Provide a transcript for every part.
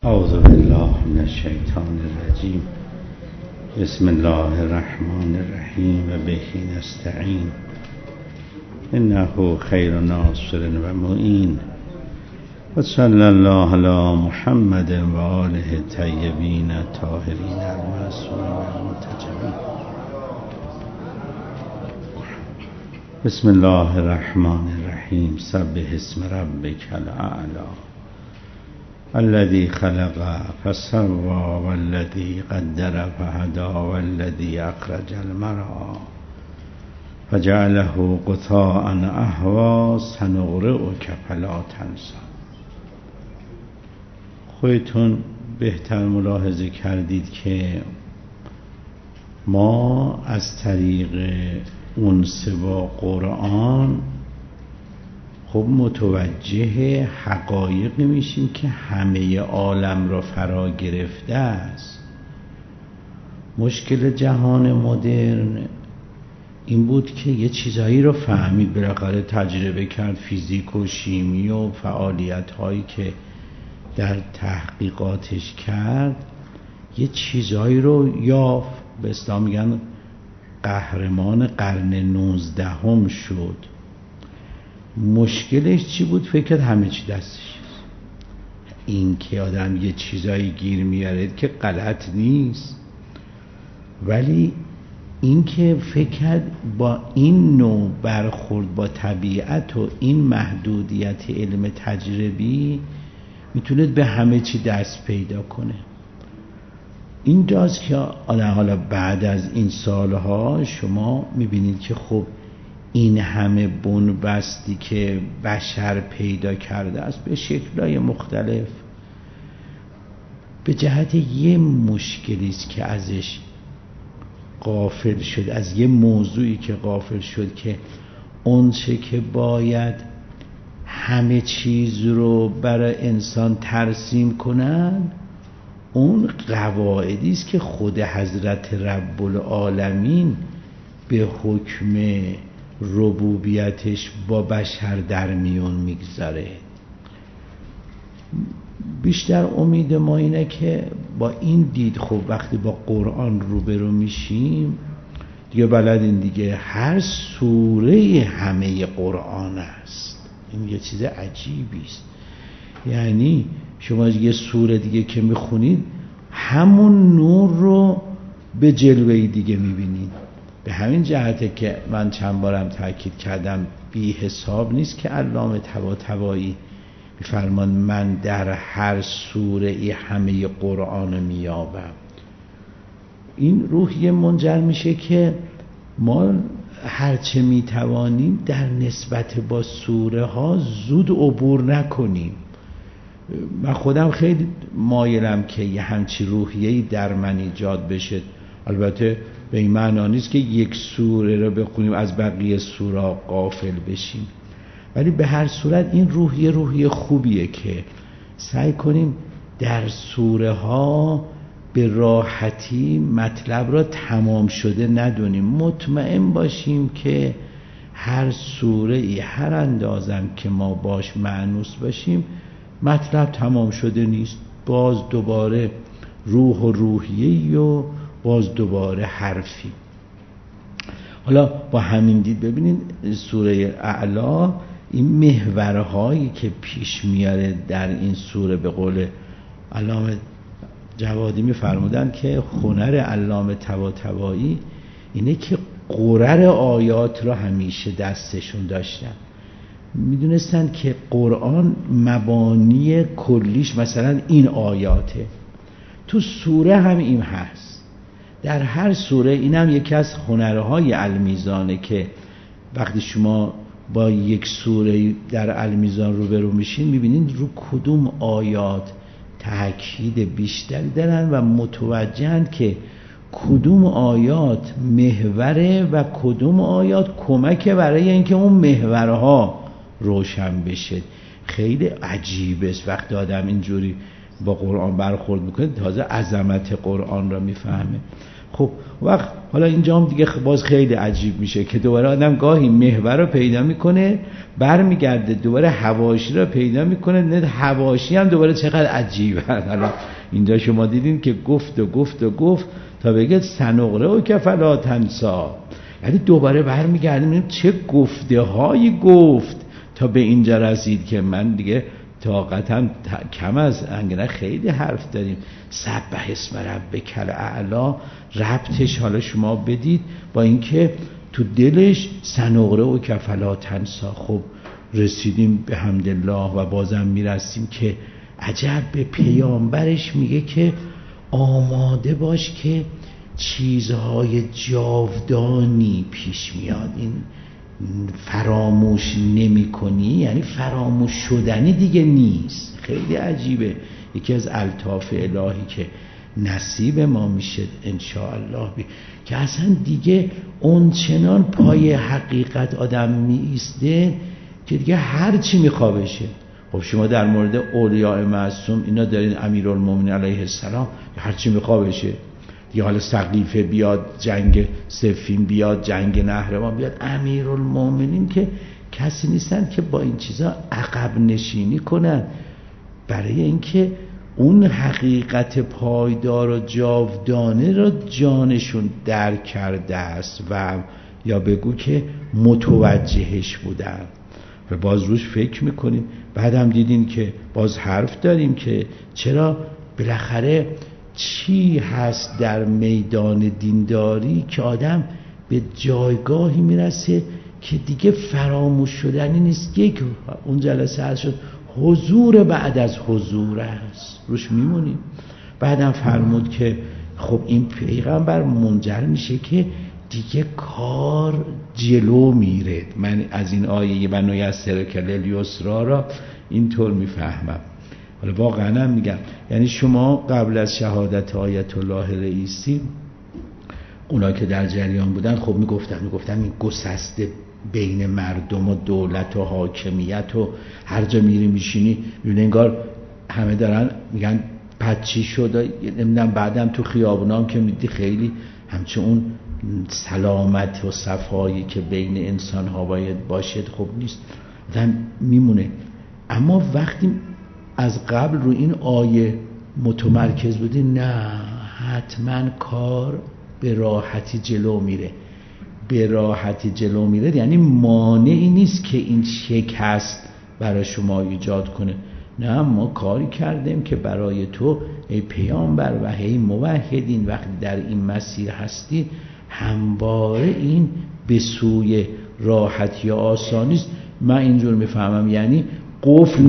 اعوذ بالله من الشیطان الرجیم. بسم الله الرحمن الرحیم و به نستعین. انه خیر ناصر و معین. و صلی الله علی محمد و آله الطیبین الطاهرین المعصومین المنتجبین. بسم الله الرحمن الرحیم. سبح اسم ربک الاعلی الذي خلق فسوى والذي قدر فهدى والذي أخرج المرعى فجعله غثاء أحوى سنقرئك فلا تنسى. خودتون بهتر ملاحظه کردید که ما از طریق انس با قرآن خب متوجه حقایقی میشیم که همه عالم را فرا گرفته است. مشکل جهان مدرن این بود که یه چیزایی رو فهمید، بالاخره تجربه کرد، فیزیک و شیمی و فعالیت هایی که در تحقیقاتش کرد یه چیزایی رو یافت. به اصطلاح میگن قهرمان قرن 19 شد. مشکلش چی بود؟ فکر کرد همه چی دستش. این که آدم یه چیزایی گیر میاره که غلط نیست، ولی این که فکر کرد با این نوع برخورد با طبیعت و این محدودیت علم تجربی میتونه به همه چی دست پیدا کنه. این جاست که آدم حالا بعد از این سالها شما میبینید که خب این همه بنبستی که بشر پیدا کرده است به شکل‌های مختلف به جهت یه مشکلی است که ازش غافل شد، از یه موضوعی که غافل شد که اون چه که باید همه چیز رو برای انسان ترسیم کنن اون قواعدی است که خود حضرت رب العالمین به حکم ربوبیتش با بشر در میون میگذاره. بیشتر امید ما اینه که با این دید خب وقتی با قرآن روبرو میشیم دیگه بلدین دیگه هر سوره همه قرآن است. این یه چیز عجیبی است. یعنی شما یه سوره دیگه که میخونید همون نور رو به جلوه دیگه میبینید. به همین جهته که من چند بارم تاکید کردم بی حساب نیست که علامه طباطبایی میفرمان من در هر سوره ای همه قرآن میابم. این روحیه منجر میشه که ما هرچه میتوانیم در نسبت با سوره ها زود عبور نکنیم. من خودم خیلی مایلم که یه همچی روحیه‌ای در من ایجاد بشه. البته به این معنا نیست که یک سوره رو بخونیم از بقیه سوره غافل بشیم، ولی به هر صورت این روحیه خوبیه که سعی کنیم در سوره ها به راحتی مطلب را تمام شده ندونیم. مطمئن باشیم که هر سوره ای هر اندازم که ما باش مانوس باشیم مطلب تمام شده نیست. باز دوباره روح و روحیه و باز دوباره حرفی. حالا با همین دید ببینید سوره اعلی این محورهایی که پیش میاره در این سوره به قول علامه جوادی میفرمودن که هنر علامه طباطبایی اینه که قرر آیات را همیشه دستشون داشتن. میدونستن که قرآن مبانی کلیش مثلا این آیاته، تو سوره هم این هست. در هر سوره این هم یکی از هنرهای المیزانه که وقتی شما با یک سوره در المیزان روبرو میشین میبینید رو کدوم آیات تاکید بیشتری دارن و متوجهن که کدوم آیات محوره و کدوم آیات کمک برای اینکه اون محورها روشن بشه. خیلی عجیبه است وقتی آدم اینجوری با قرآن برخورد میکنه تازه عظمت قرآن را میفهمه. خب وقت حالا اینجا هم دیگه باز خیلی عجیب میشه که دوباره آدم گاهی محور رو پیدا میکنه برمیگرده دوباره حواشی رو پیدا میکنه، نه حواشی هم دوباره چقدر عجیبه. حالا اینجا شما دیدین که گفت تا بگه سنقره و کفلا تنسا، یعنی دوباره برمیگردیم میگیم چه گفته هایی گفت تا به اینجا رسید که من دیگه طاقتم کم از انگاره خیلی حرف داریم. سبح اسم ربک الاعلی ربطش حالا شما بدید با اینکه تو دلش سنقره و کفلا تنسا. خب رسیدیم به حمدالله و بازم میرسیم که عجب به پیامبرش میگه که آماده باش که چیزهای جاودانی پیش میاد، این فراموش نمی کنی، یعنی فراموش شدنی دیگه نیست. خیلی عجیبه، یکی از الطاف الهی که نصیب ما میشه انشاءالله که اصلا دیگه اون چنان پای حقیقت آدم می ایسته که دیگه هر چی میخوابشه. خب شما در مورد اولیاء معصوم اینا دارین، امیرالمومنین علیه السلام هر چی میخوابشه دیگه، حالا سقیفه بیاد، جنگ صفین بیاد، جنگ نهروان بیاد، امیرالمومنین که کسی نیستن که با این چیزا عقب نشینی کنن، برای اینکه اون حقیقت پایدار و جاودانه را جانشون درک کرده است و یا بگو که متوجهش بودن و باز روش فکر میکنیم. بعد هم دیدین که باز حرف داریم که چرا بالاخره چی هست در میدان دینداری که آدم به جایگاهی میرسه که دیگه فراموش شدنی نیست. یک اون جلسه هست شد حضور بعد از حضور است، روش میمونیم. بعدم فرمود که خب این پیغمبر منجر میشه که دیگه کار جلو میره. من از این آیه من یسرک للیسرا را اینطور میفهمم. حالا واقعا هم میگم، یعنی شما قبل از شهادت آیت الله رئیسی اونا که در جریان بودن خب میگفتن این گسسته بین مردم و دولت و حاکمیت و هر جا میری میشینی میبینی انگار همه دارن میگن پچی شده. نمیدونم بعدم تو خیابونام که میدی خیلی همچون اون سلامت و صفایی که بین انسان ها باید باشد خب نیست، آدم میمونه. اما وقتی از قبل رو این آیه متمرکز بودی، نه حتما کار به راحتی جلو میره. به راحتی جلو میره یعنی مانعی نیست که این شکست برای شما ایجاد کنه. نه، ما کاری کردیم که برای تو ای پیامبر و ای موحدین وقتی در این مسیر هستی همواره این به سوی راحتی و آسانی است. من اینجور میفهمم یعنی قفل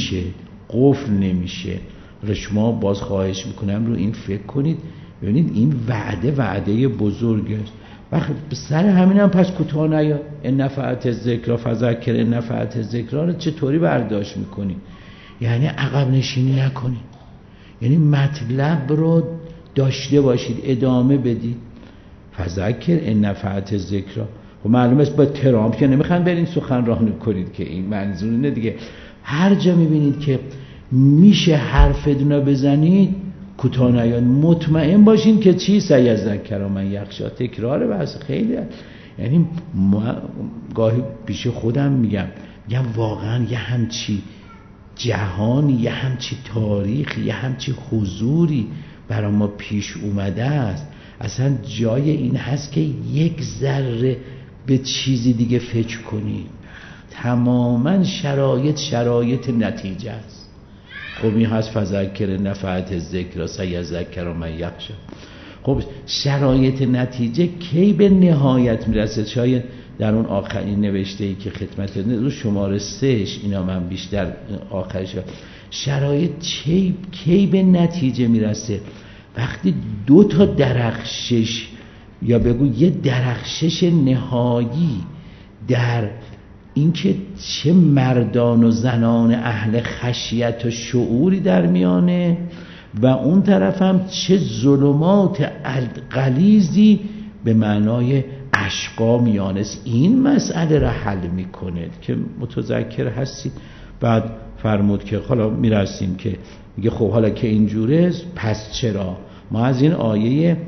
نمیشه. شما باز خواهش میکنم رو این فکر کنید، ببینید این وعده بزرگ است. وقتی سر همین هم پس کوتاه نیا، ان نفعت الذکر فذکر ان نفعت الذکر رو چطوری برداشت میکنی؟ یعنی عقب نشینی نکنید، یعنی مطلب رو داشته باشید، ادامه بدید. فذکر ان نفعت الذکر، و معلومه است با ترامپ که نمیخوان برین سخنرانی کنید که این منظور اینه دیگه. هر جا میبینید که میشه حرفتون رو بزنید کوتاه نیاین، مطمئن باشین که چی سیذکر من یخشی. تکرار بحث خیلی، یعنی گاهی پیش خودم میگم واقعا یه همچی جهانی، یه همچی تاریخ، یه همچی حضوری برای ما پیش اومده است، اصلا جای این هست که یک ذره به چیزی دیگه فکر کنیم. تماما شرایط نتیجه است. خب این هست فذکر نفعت الذکر سیذکر من یخشی. خب شرایط نتیجه کی به نهایت میرسه؟ شاید در اون آخرین نوشته ای که خدمت رو شماره 3 اینا من بیشتر آخرش شرایط کی به نتیجه میرسه؟ وقتی 2 تا درخشش یا بگو یه درخشش نهایی در اینکه چه مردان و زنان اهل خشیت و شعوری در میانه و اون طرف هم چه ظلمات غلیظی به معنای اشقا میانه است. این مسئله را حل میکنه که متذکر هستید. بعد فرمود که حالا میرسیم که میگه خب حالا که اینجوره پس چرا ما از این آیه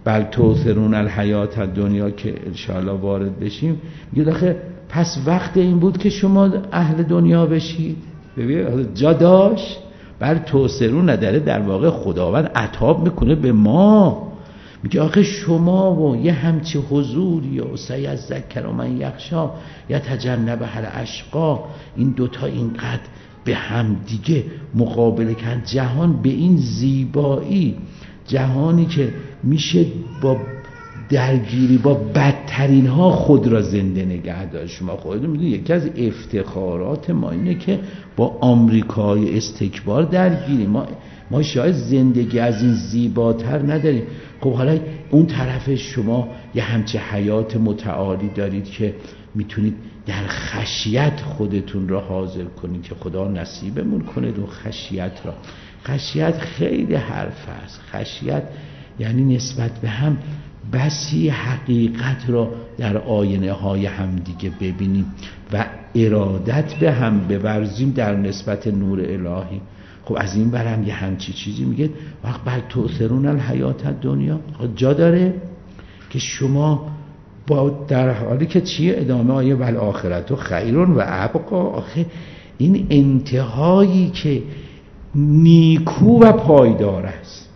بل تؤثرون الحیات الدنیا که انشاءالله وارد بشیم، میگه آخه پس وقت این بود که شما اهل دنیا بشید. ببین جا داشت. بل تؤثرون نداره، در واقع خداوند عتاب میکنه به ما، میگه آخه شما و یه همچی حضوری و سیذکر من یخشی یتجنبها الاشقی، این دوتا اینقدر به هم دیگه مقابله کردن. جهان به این زیبایی، جهانی که میشه با درگیری با بدترین ها خود را زنده نگه داشت. شما خودتون میدونید یکی از افتخارات ما اینه که با آمریکای استکبار درگیریم. ما شاید زندگی از این زیباتر نداریم. خب حالا اون طرف شما یه همچه حیات متعالی دارید که میتونید در خشیت خودتون را حاضر کنید که خدا نصیبمون کنه اون خشیت را. خشیت خیلی حرف است. خشیت یعنی نسبت به هم بسی حقیقت را در آینه های هم دیگه ببینیم و ارادت به هم بورزیم در نسبت نور الهی. خب از این برم یه همچی چیزی میگه وقت بل تؤثرون الحیات الدنیا، جا داره که شما با در حالی که چیه ادامه آیه ول آخرت و خیرون و ابقا. آخه این انتهایی که نیکو و پایدار است.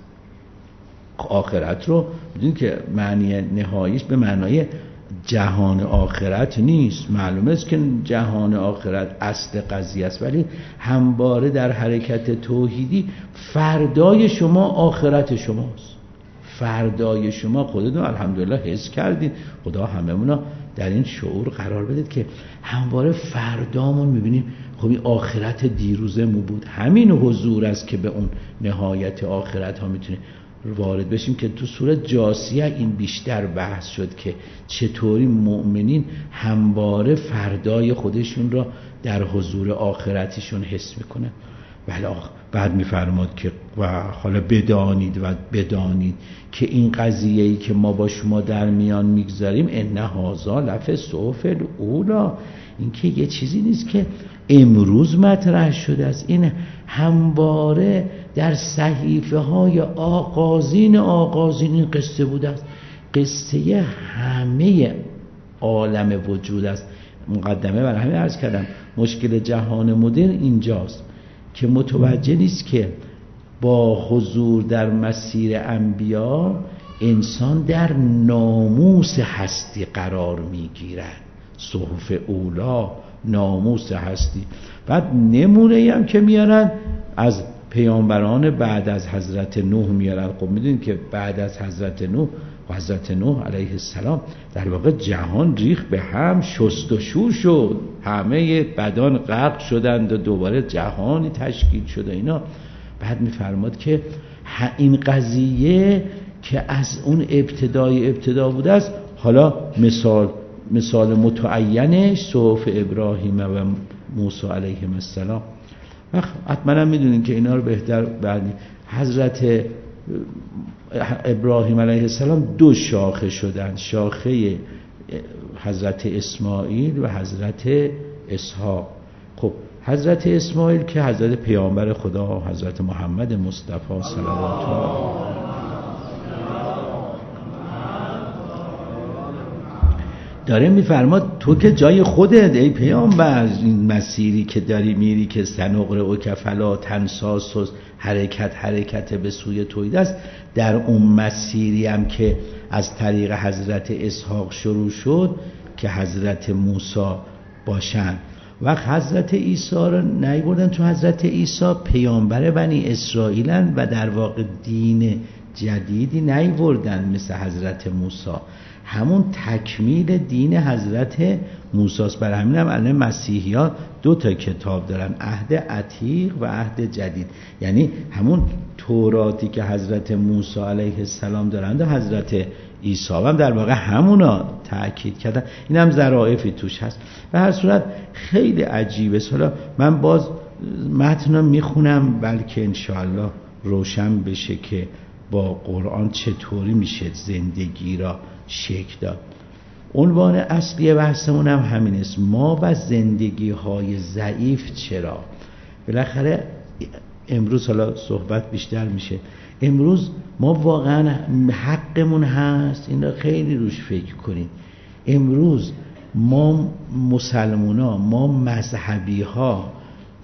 آخرت رو میدونید که معنی نهاییش به معنای جهان آخرت نیست. معلومه است که جهان آخرت اصل قضیه است، ولی همواره در حرکت توحیدی فردای شما آخرت شماست. فردای شما خودتون الحمدلله حس کردید. خدا هممون در این شعور قرار بدید که همواره فردامون میبینیم خب این آخرت دیروزمون بود. همین حضور است که به اون نهایت آخرت ها میتونه وارد بشیم که تو سوره جاثیه این بیشتر بحث شد که چطوری مؤمنین همواره فردای خودشون را در حضور آخرتشون حس میکنن. بله بعد میفرماد که و حالا بدانید که این قضیه‌ای که ما با شما در میان میگذاریم ان هذا لفی الصحف الاولی، این که یه چیزی نیست که امروز مطرح شده است، این همواره در صحیفه های آغازین این قصه بوده است. قصه همه عالم وجود است. مقدمه برای همین عرض کردم مشکل جهان مدرن اینجاست که متوجه نیست که با حضور در مسیر انبیا انسان در ناموس هستی قرار میگیرد. صحف اولا، ناموس هستی. بعد نمونه هم که میارن از پیامبران بعد از حضرت نوح میارن. خب میدونید که بعد از حضرت نوح و حضرت نوح علیه السلام در واقع جهان ریخت به هم، شست و شور شد، همه بدان غرق شدند و دوباره جهانی تشکیل شد اینا. بعد میفرماد که این قضیه که از اون ابتدا بوده است، حالا مثال متعینش صحف ابراهیم و موسی علیهم السلام. حتما هم میدونین که اینا رو بهتر بعد حضرت ابراهیم علیه السلام دو شاخه شدن، شاخه حضرت اسماعیل و حضرت اسحاق. خب حضرت اسماعیل که حضرت پیامبر خدا حضرت محمد مصطفی صلوات الله داره میفرماد تو که جای خودت ای پیامبر، این مسیری که داری میری که سنقرئ که فلا تنسی و حرکت به سوی توحید است، در اون مسیری هم که از طریق حضرت اسحاق شروع شد که حضرت موسی باشن و حضرت عیسی رو نیاوردن، چون حضرت عیسی پیامبر بنی اسرائیلن و در واقع دین جدیدی نیاوردن مثل حضرت موسی، همون تکمیل دین حضرت موسی است. برای همین هم الان مسیحیان دو تا کتاب دارن، عهد عتیق و عهد جدید، یعنی همون توراتی که حضرت موسی علیه السلام دارند و حضرت عیسی هم در واقع همونا تأکید کردن. این هم ظرافی توش هست. به هر صورت خیلی عجیبه. حالا من باز متن رو میخونم بلکه انشاءالله روشن بشه که با قرآن چطوری میشه زندگی را شکل داد. عنوان اصلی بحثمون هم همین است، ما و زندگی های ضعیف. چرا؟ بالاخره امروز حالا صحبت بیشتر میشه، امروز ما واقعا حقمون هست این را خیلی روش فکر کنیم. امروز ما مسلمونا، ما مذهبی ها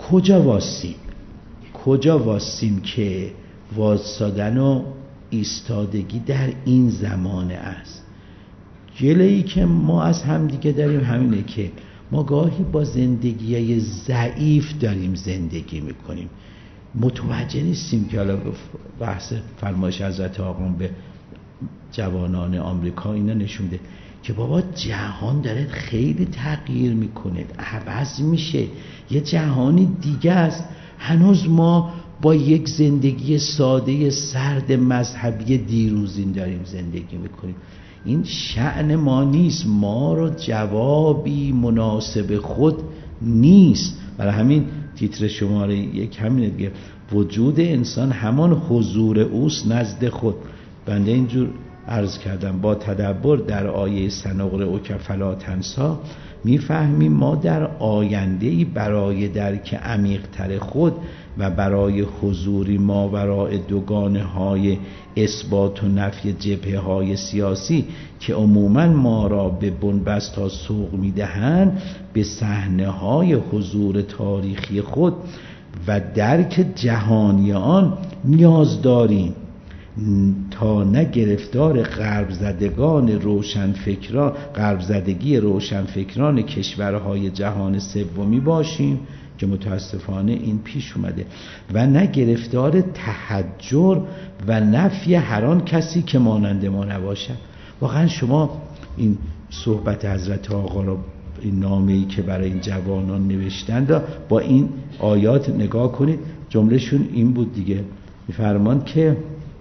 کجا واسیم که واسادن و ایستادگی در این زمانه است. جلویی که ما از همدیگه داریم همینه که ما گاهی با زندگی‌های ضعیف داریم زندگی میکنیم، متوجه نیستیم که حالا بحث فرمایش حضرت آقا به جوانان آمریکا اینا نشونده که بابا جهان داره خیلی تغییر میکنه، عوض میشه، یه جهانی دیگه است. هنوز ما با یک زندگی ساده سرد مذهبی دیروزین داریم زندگی میکنیم. این شأن ما نیست، ما رو جوابی مناسب خود نیست. برای همین تیتر شماره 1 همینه دیگه، وجود انسان همان حضور اوست نزد خود. بنده اینجور عرض کردم با تدبر در آیه سنقرئک فلا تنسی میفهمیم ما در آینده‌ای برای درک عمیق‌تر خود و برای حضوری ماوراء دوگانه های اثبات و نفی جبهه های سیاسی که عموماً ما را به بنبست تا سوق میدهند، به صحنه های حضور تاریخی خود و درک جهانی آن نیاز داریم تا نه گرفتار غرب زدگی روشنفکران کشورهای جهان سومی باشیم که متاسفانه این پیش اومده، و نه گرفتار تحجر و نفی هر آن کسی که مانند ما نباشد. واقعا شما این صحبت حضرت آقا را، این نامه‌ای که برای این جوانان نوشتند را با این آیات نگاه کنید. جملهشون این بود دیگه، می‌فرمان که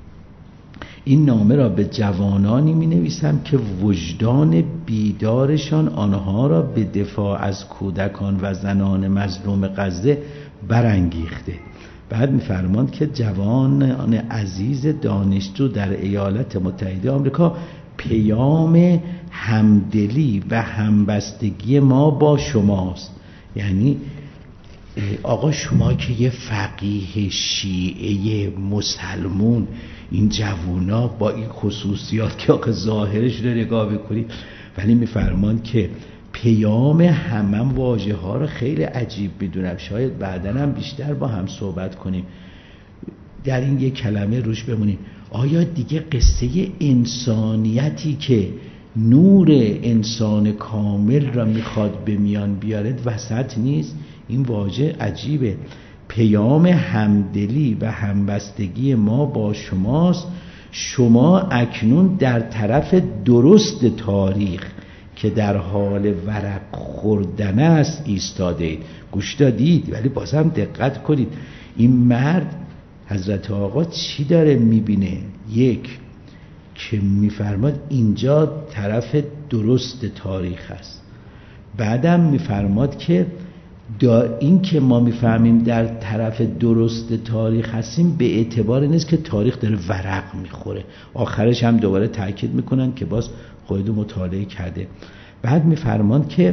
این نامه را به جوانانی می نویسم که وجدان بیدارشان آنها را به دفاع از کودکان و زنان مظلوم غزه برانگیخته. بعد می فرماند که جوانان عزیز دانشجو در ایالات متحده آمریکا، پیام همدلی و همبستگی ما با شماست. یعنی آقا شما که یه فقیه شیعه مسلمون، این جوونا با این خصوصیات که آقا ظاهرش رو نگاه بکنید، ولی میفرمان که پیام همم واژه ها رو خیلی عجیب میدونم، شاید بعداً هم بیشتر با هم صحبت کنیم در این یک کلمه روش بمونیم. آیا دیگه قصه انسانیتی که نور انسان کامل را میخواد به میان بیارد وسط نیست؟ این واژه عجیبه. پیام همدلی و همبستگی ما با شماست، شما اکنون در طرف درست تاریخ که در حال ورق خوردن است ایستاده اید. گوش دادید، ولی بازم دقت کنید این مرد حضرت آقا چی داره میبینه؟ یک که میفرماد اینجا طرف درست تاریخ است، بعدم میفرماد که این که ما میفهمیم در طرف درست تاریخ هستیم به اعتبار نیست که تاریخ داره ورق میخوره. آخرش هم دوباره تاکید میکنن که باز خودتون مطالعه کرده. بعد میفرمان که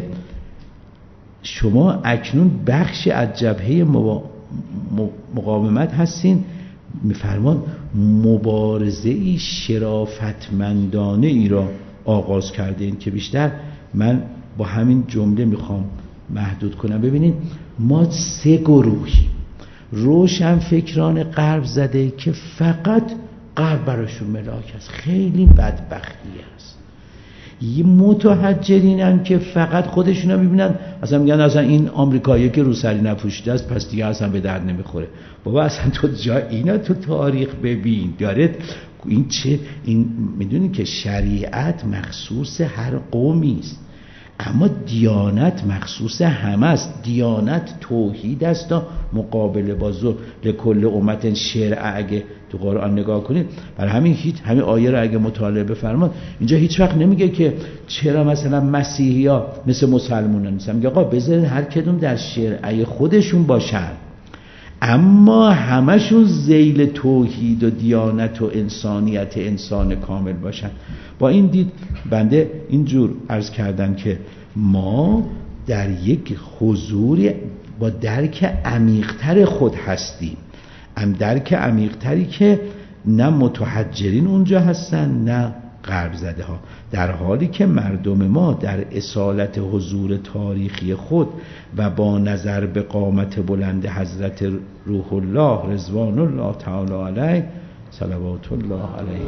شما اکنون بخشی از جبهه مقاومت هستین. میفرمان مبارزه‌ای شرافتمندانه ای را آغاز کرده این که بیشتر من با همین جمله میخوام محدود کنم. ببینید ما 3 گروهی روشنفکران غرب زده که فقط غرب براشون ملاک است، خیلی بدبختی است. یه متحجرین هم که فقط خودشون رو میبینن، اصلا میگن اصلا این آمریکایی که روسری نپوشیده است پس دیگه اصلا به درد نمیخوره. بابا اصلا تو اینا تو تاریخ ببین داره این میدونی که شریعت مخصوص هر قومی است، اما دیانت مخصوص همه است. دیانت توحید است و مقابله با ظلم. لکل امت شرع اگه تو قرآن نگاه کنید، برای همین آیه رو اگه مطالعه بفرمایید اینجا هیچ وقت نمیگه که چرا مثلا مسیحی ها مثل مسلمانان نیستن، میگه آقا بذارید هر کدوم در شرع خودشون باشن اما همشون ذیل توحید و دیانت و انسانیت انسان کامل باشن. با این دید بنده اینجور عرض کردم که ما در یک حضور با درک عمیق‌تر خود هستیم، درک عمیق‌تری که نه متحجرین اونجا هستن نه غرب زده ها، در حالی که مردم ما در اصالت حضور تاریخی خود و با نظر به قامت بلند حضرت روح الله رضوان الله تعالی علیه صلوات الله علیه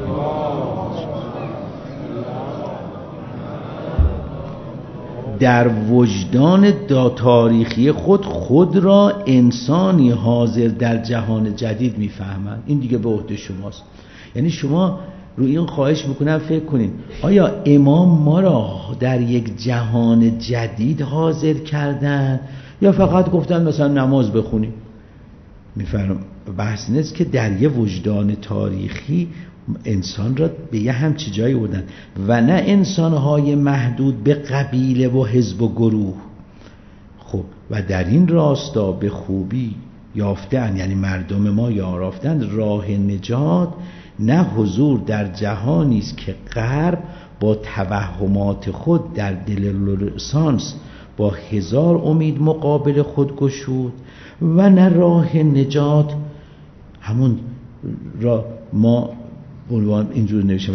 در وجدان تاریخی خود را انسانی حاضر در جهان جدید میفهمند. این دیگه به عهده شماست. یعنی شما روی این خواهش میکنم فکر کنین آیا امام ما را در یک جهان جدید حاضر کردن یا فقط گفتن مثلا نماز بخونیم؟ میفهمم بحث نیست که در یه وجدان تاریخی انسان را به یه همچی جایی بودن و نه انسانهای محدود به قبیله و حزب و گروه. خب و در این راستا به خوبی یافتن، یعنی مردم ما یافتند راه نجات، نه حضور در جهانی است که غرب با توهمات خود در دل لسانس با هزار امید مقابل خود گشود، و نه راه نجات همون را ما عنوان اینجور نوشته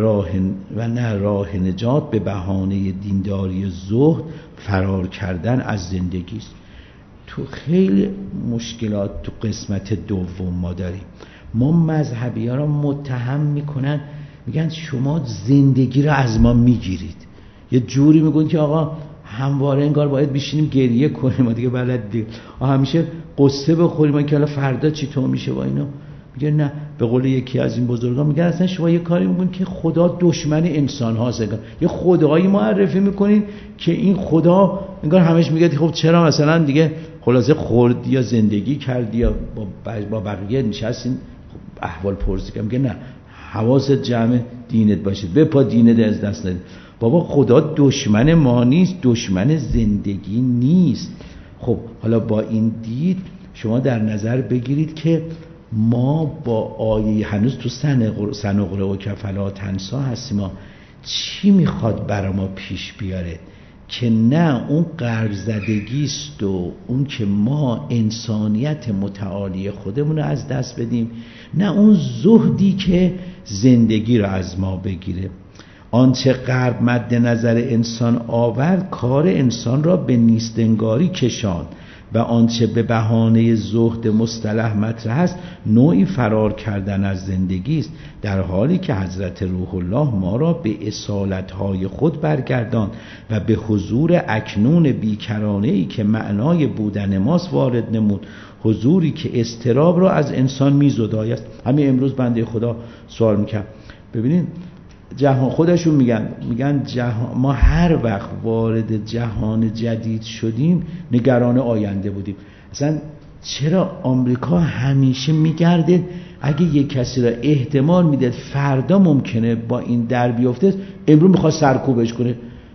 و نه راه نجات به بهانه دینداری زهد فرار کردن از زندگی است. تو خیلی مشکلات تو قسمت دوم ما داریم. ما مذهبی ها را متهم میکنن، میگن شما زندگی را از ما میگیرید. یه جوری میگن که آقا همواره انگار باید بشینیم گریه کنیم، ما دیگه بلد دیگه همیشه قصه بخوریم ما که حالا فردا چی تو میشه با اینا. میگه نه، به قول یکی از این بزرگان میگن اصلا شما یه کاری میکنین که خدا دشمن انسان هاست، یه خدایی معرفی میکنین که این خدا انگار همش میگه خب چرا مثلا دیگه خلاصه خوردی یا زندگی کردی یا با بقیه نشستین احوال پرسی کنم. میگه نه، حواست جمع دینت باشید، بپا دینت از دست ندید. بابا خدا دشمن ما نیست، دشمن زندگی نیست. خب حالا با این دید شما در نظر بگیرید که ما با آیه هنوز تو سنقره و کفلا تنسا هستیم. ما چی میخواد برای ما پیش بیاره که نه اون غرب زدگیست و اون که ما انسانیت متعالی خودمون رو از دست بدیم، نه اون زهدی که زندگی رو از ما بگیره. آنچه غرب مد نظر انسان آورد کار انسان را به نیستنگاری کشاند و آنچه به بهانه زهد مصطلح مطرح است نوعی فرار کردن از زندگی است، در حالی که حضرت روح الله ما را به اصالتهای خود برگرداند و به حضور اکنون بیکرانه‌ای که معنای بودن ماست وارد نمود، حضوری که اضطراب را از انسان می‌زداید. همین امروز بنده خدا سوال می‌کنم، ببینید جهان خودشون میگن جهان، ما هر وقت وارد جهان جدید شدیم نگران آینده بودیم. اصلا چرا آمریکا همیشه میگرده اگه یک کسی را احتمال میده فردا ممکنه با این در بیفته، امروز میخواد سرکوبش کنه.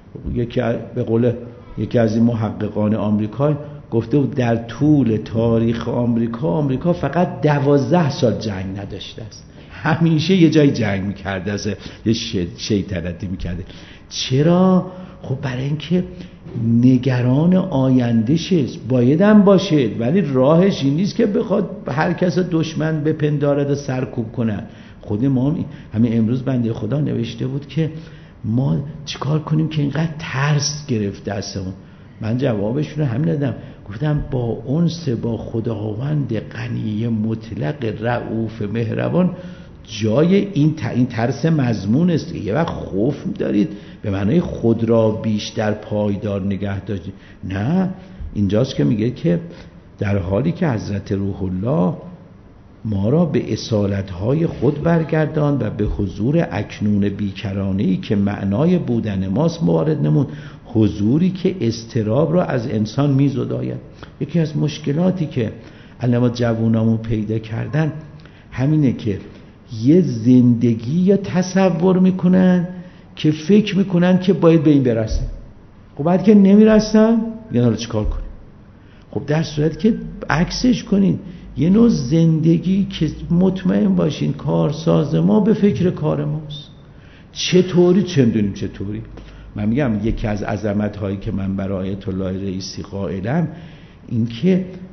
به قول یکی از این محققان آمریکا گفته بود در طول تاریخ آمریکا فقط 12 سال جنگ نداشته است، همیشه یه جای جنگ میکرده، از یه شیطنتی میکرده. چرا؟ خب برای اینکه نگران آینده‌شه. بایدم باشه، ولی راهش این نیست که بخواد هر کس دشمن بپندارد و سرکوب کنه. خود ما همین امروز بنده خدا نوشته بود که ما چیکار کنیم که اینقدر ترس گرفته دستمون. من جوابشون همین دادم، گفتم با انس با خداوند غنی مطلق رؤوف مهربان جای این ترس مضمون است. یه وقت خوف دارید به معنای خود را بیشتر پایدار نگه داشتید، نه، اینجاست که میگه که در حالی که حضرت روح الله ما را به اصالتهای خود برگرداند و به حضور اکنون بیکرانه‌ای که معنای بودن ماست وارد نمود، حضوری که اضطراب را از انسان میزداید. یکی از مشکلاتی که علما جوونامون پیدا کردن همینه که یه زندگی یا تصور میکنن که فکر میکنن که باید به این برسن. خب بعد که نمیرسن یعنی حالا چیکار کنیم؟ خب در صورت که عکسش کنین، یه نوع زندگی که مطمئن باشین کارساز ما به فکر کار ماست. چطوری چه میدونیم چطوری. من میگم یکی از عظمت هایی که من برای آیت الله رئیسی قائلم این که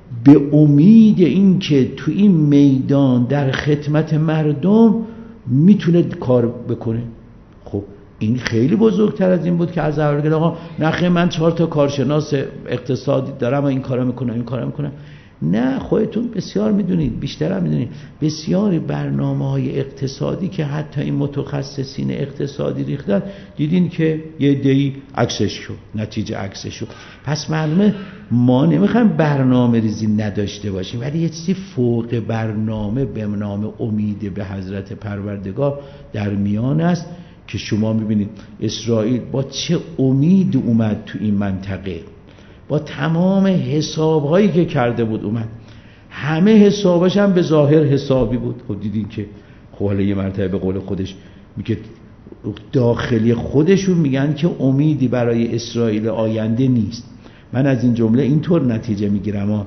به امید این که تو این میدان در خدمت مردم میتونه کار بکنه. خب این خیلی بزرگتر از این بود که از اول آقا نخیر من 4 تا کارشناس اقتصادی دارم و این کارا میکنم. نه، خودتون بسیار میدونید، بیشتر هم میدونید، بسیاری برنامه‌های اقتصادی که حتی این متخصصین اقتصادی ریختن دیدین که یه عده‌ای عکسش شد، نتیجه عکسش شد. پس معلومه ما نمیخوایم برنامه ریزی نداشته باشیم، ولی یه چیزی فوق برنامه به نام امید به حضرت پروردگار در میان است که شما میبینید اسرائیل با چه امید اومد تو این منطقه، با تمام حسابهایی که کرده بود اومد. همه حسابش هم به ظاهر حسابی بود. خب دیدین که خب حالا یه مرتبه به قول خودش میگه داخلی خودشون میگن که امیدی برای اسرائیل آینده نیست. من از این جمله اینطور نتیجه میگیرم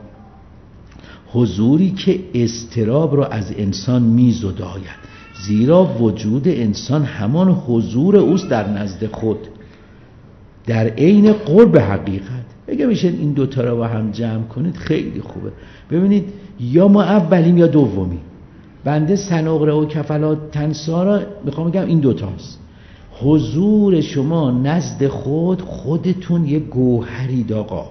حضوری که اضطراب رو از انسان میزداید، زیرا وجود انسان همان حضور اوست در نزد خود در عین قرب حقیقت. اگه میشه این دوتا رو با هم جمع کنید خیلی خوبه. ببینید یا ما اولیم یا دومی. بنده سنقره و کفلات تنسا را میخوام بگم این دوتاست. حضور شما نزد خودتون یه گوهرید آقا،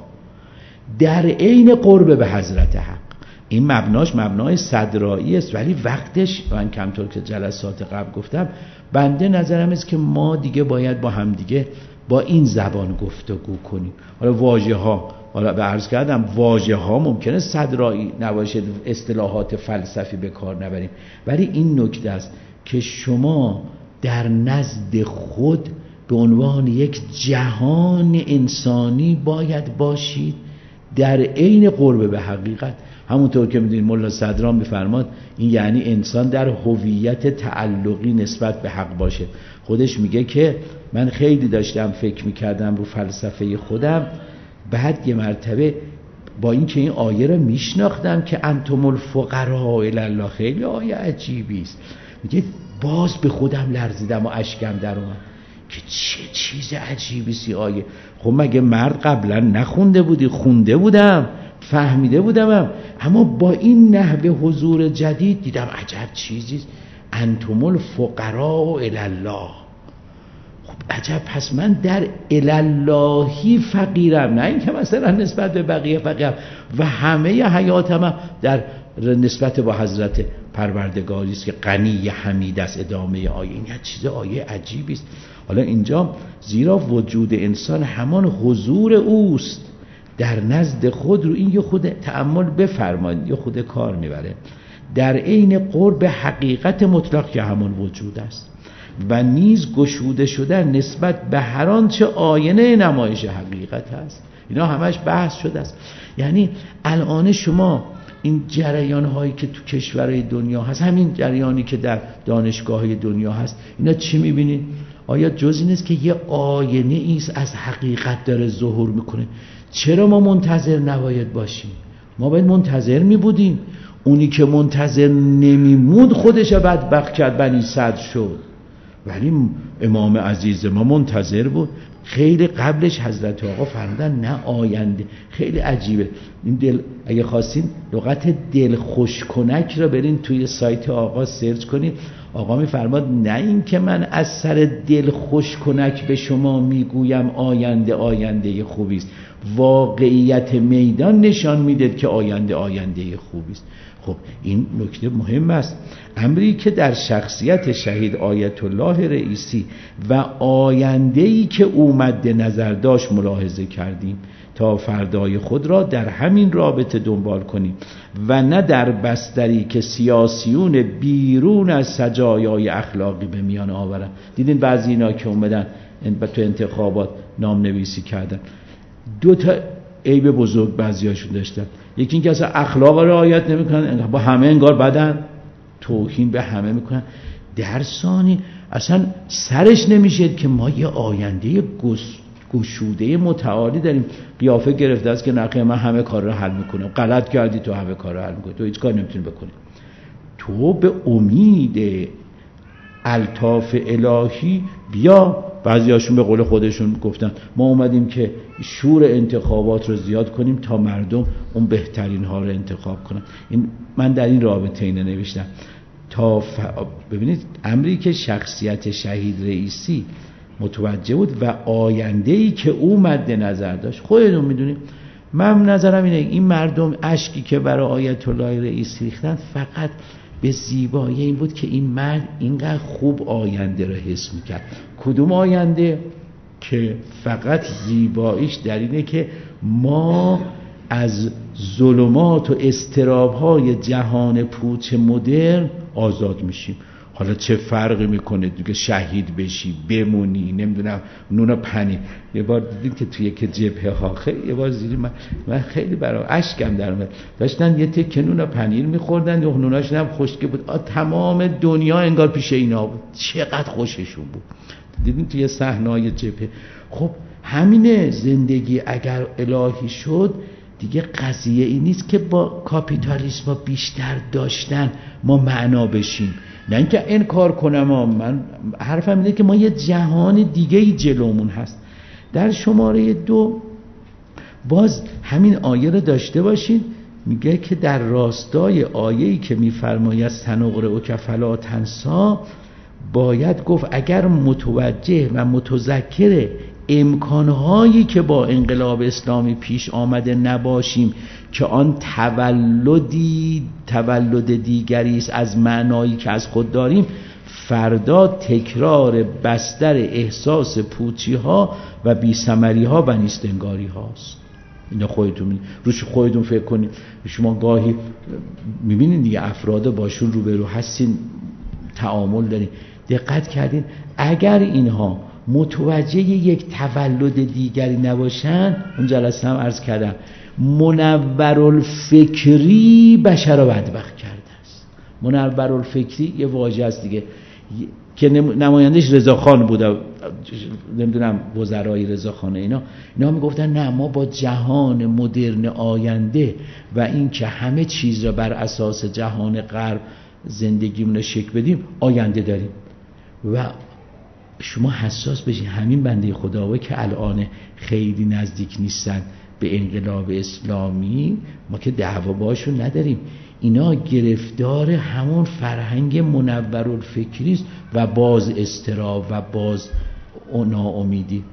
در عین قرب به حضرت حق. این مبناش مبنای صدرایی است، ولی وقتش من کمطور که جلسات قبل گفتم بنده نظرم است که ما دیگه باید با هم دیگه با این زبان گفتگو کنیم. حالا واژه ها، حالا به عرض کردم واژه ها ممکنه صدرایی نباشه، اصطلاحات فلسفی به کار نبریم، ولی این نکته است که شما در نزد خود به عنوان یک جهان انسانی باید باشید در عین قرب به حقیقت. همونطور که میدونید مولا صدران میفرماد این یعنی انسان در هویت تعلقی نسبت به حق باشه. خودش میگه که من خیلی داشتم فکر میکردم رو فلسفه خودم، بعد یه مرتبه با این که این آیه رو میشناختم که انتم الفقراء الی الله، خیلی آیه عجیبی است، میگه باز به خودم لرزیدم و اشکم در اومد که چه چیز عجیبی سی آیه. خب مگه مرد قبلا نخونده بودی؟ خونده بودم، فهمیده بودم، اما با این نحوه حضور جدید دیدم عجب چیزیست، انتم الفقراء الی الله. خب عجب، پس من در الاللهی فقیرم، نه اینکه مثلا نسبت به بقیه فقیرم و همه حیاتم در نسبت با حضرت پروردگاری است که غنی حمید است. ادامه آیه این چیز آیه عجیبی است. حالا اینجا زیرا وجود انسان همان حضور اوست در نزد خود، رو این یه خود تأمل بفرمایید، یه خود کار میبره، در عین قرب حقیقت مطلق که همان وجود است و نیز گشوده شدن نسبت به هر آنچه آینه نمایش حقیقت است. اینا همش بحث شده است. یعنی الان شما این جریان هایی که تو کشورهای دنیا هست، همین جریانی که در دانشگاه دنیا هست، اینا چی میبینید؟ آیا جز این است که یه آینه ایست از حقیقت داره ظهور میکنه؟ چرا ما منتظر نباید باشیم؟ ما باید منتظر میبودیم. اونی که منتظر نمیمود خودش بدبخت کرد، بنی صدر شد. ولی امام عزیز ما منتظر بود. خیلی قبلش حضرت آقا فرمودن نه آینده. خیلی عجیبه این اگه خواستین لغت دل خوش کنک را برین توی سایت آقا سرچ کنید. آقا میفرماد نه این که من از سر دل خوش کنک به شما میگویم آینده خوبی است، واقعیت میدان نشان میده که آینده خوبی است. خب این نکته مهم است. امری که در شخصیت شهید آیت الله رئیسی و آینده‌ای که او مد نظر داشت ملاحظه کردیم تا فردای خود را در همین رابطه دنبال کنیم و نه در بستری که سیاسیون بیرون از سجایای اخلاقی به میان آورن. دیدین بعضی اینا که اومدن تو انتخابات نام نویسی کردن، دو تا عیب بزرگ بعضیاشون داشتن. یکی این که اصلا اخلاق را رعایت نمیکنن، با همه انگار بدن، توهین به همه میکنن. در ثانی اصلا سرش نمیشه که ما یه آینده گشوده متعالی داریم. قیافه گرفته است که نقیه من همه کار را حل میکنم. غلط کردی تو همه کار را حل میکنی، تو هیچ کار نمیتونی بکنی. تو به امید الطاف الهی بیا بعضیاشون به قول خودشون گفتن ما اومدیم که شور انتخابات رو زیاد کنیم تا مردم اون بهترین ها رو انتخاب کنن. من در این رابطه اینه نوشتم ببینید امری که شخصیت شهید رئیسی متوجه بود و آینده‌ای که او مد نظر داشت. خودتون میدونید من نظرم اینه این مردم اشکی که برای آیت الله رئیسی ریختن فقط به زیبایی این بود که این مرد اینقدر خوب آینده رو حس میکرد. کدوم آینده؟ که فقط زیباییش در اینه که ما از ظلمات و اضطراب‌های جهان پوچ مدرن آزاد میشیم. حالا چه فرقی میکنه دیگه شهید بشی بمونی نمیدونم نون و پنیر. یه بار دیدید که توی یک جبهه ها یه بار زیری من خیلی برای اشکم در اومد داشتن یه تکه نون و پنیر میخوردن و نوناشون هم خشک بود. تمام دنیا انگار پیش اینا بود. چقدر خوششون بود. دیدین توی صحنه‌های جبهه. خب همینه زندگی اگر الهی شد دیگه قضیه این نیست که با کاپیتالیسم بیشتر داشتن ما معنا بشیم. نه اینکه انکار کنم من حرفم اینه که ما یه جهان دیگه‌ای جلومون هست. در شماره 2 باز همین آیه رو داشته باشین. میگه که در راستای آیه‌ای که میفرماید سنقرئک فلا تنسی باید گفت اگر متوجه و متذکر امکانهایی که با انقلاب اسلامی پیش آمده نباشیم که آن تولد دیگری است از معنایی که از خود داریم، فردا تکرار بستر احساس پوچی ها و بی‌ثمری ها و نیستنگاری هاست. اینا روش خودتون فکر کنید. شما گاهی میبینید دیگه افراد باشون روبرو هستین، تعامل دارین، دقت کردین اگر اینها متوجه یک تولد دیگری نباشن، اون جلسه هم عرض کردم منورالفکری بشر را بدبخت کرده است. منورالفکری یه واژه است دیگه که نمایندش رضاخان بوده، نمیدونم وزرای رضاخان اینا میگفتن نه ما با جهان مدرن آینده و این که همه چیز را بر اساس جهان غرب زندگیمون رو شکل بدیم آینده داریم. و شما حساس بشین همین بنده خداوایی که الان خیلی نزدیک نیستن به انقلاب اسلامی، ما که دعوا باشون نداریم، اینا گرفتار همون فرهنگ منورالفکری است و باز اضطراب و باز ناامیدی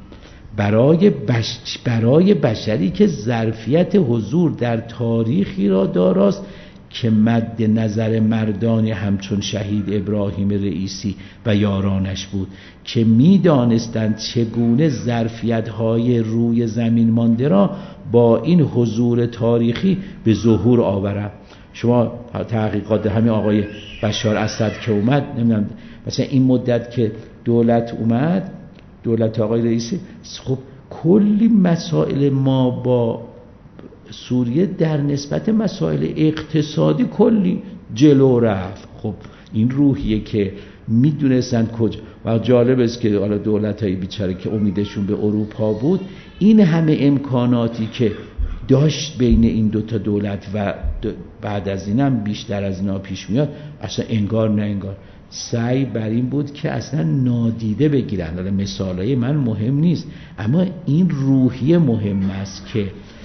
برای بشری که ظرفیت حضور در تاریخی را داراست که مد نظر مردانی همچون شهید ابراهیم رئیسی و یارانش بود که می‌دانستند چگونه ظرفیت‌های روی زمین مانده را با این حضور تاریخی به ظهور آورند. شما تحقیقات همین آقای بشار اسد که اومد، نمیدونم مثلا این مدت که دولت اومد، دولت آقای رئیسی، خب کلی مسائل ما با سوریه در نسبت مسائل اقتصادی کلی جلو رفت. خب این روحیه که میدونستن کجا. و جالب است که حالا دولت‌های بیچاره که امیدشون به اروپا بود، این همه امکاناتی که داشت بین این دوتا دولت و بعد از اینم بیشتر از اینا پیش میاد، اصلا انگار نه انگار سعی بر این بود که اصلا نادیده بگیرن. حالا مثالای من مهم نیست، اما این روحیه مهم است که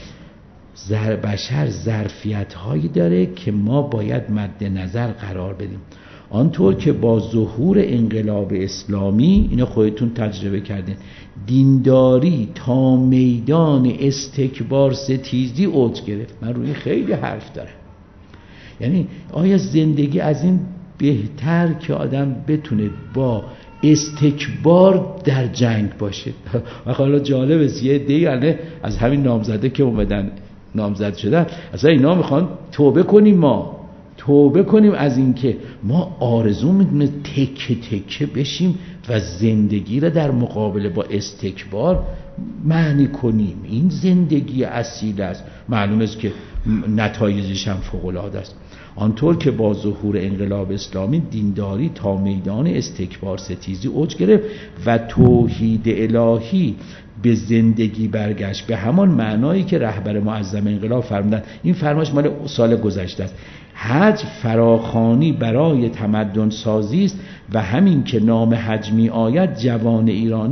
بشر ظرفیت‌هایی داره که ما باید مد نظر قرار بدیم. آنطور که با ظهور انقلاب اسلامی، اینو خودتون تجربه کردین، دینداری تا میدان استکبار ستیزی اوج گرفت. من روی خیلی حرف دارم. یعنی آیا زندگی از این بهتر که آدم بتونه با استکبار در جنگ باشه؟ و حالا جالب است یه عده از همین نامزده که اومدن نامزد شدن، اصلا اینا میخوان توبه کنیم از این که ما آرزو میدونه تکه تکه بشیم و زندگی را در مقابله با استکبار معنی کنیم. این زندگی اصیل است. معلوم است که نتایجش هم فوق‌العاده است. آنطور که با ظهور انقلاب اسلامی دینداری تا میدان استکبار ستیزی اوج گرفت و توحید الهی به زندگی برگشت، به همان معنایی که رهبر معظم انقلاب فرمودن. این فرمایش مال سال گذشته است. حج فراخوانی برای تمدن سازی است و همین که نام حج می آید جوان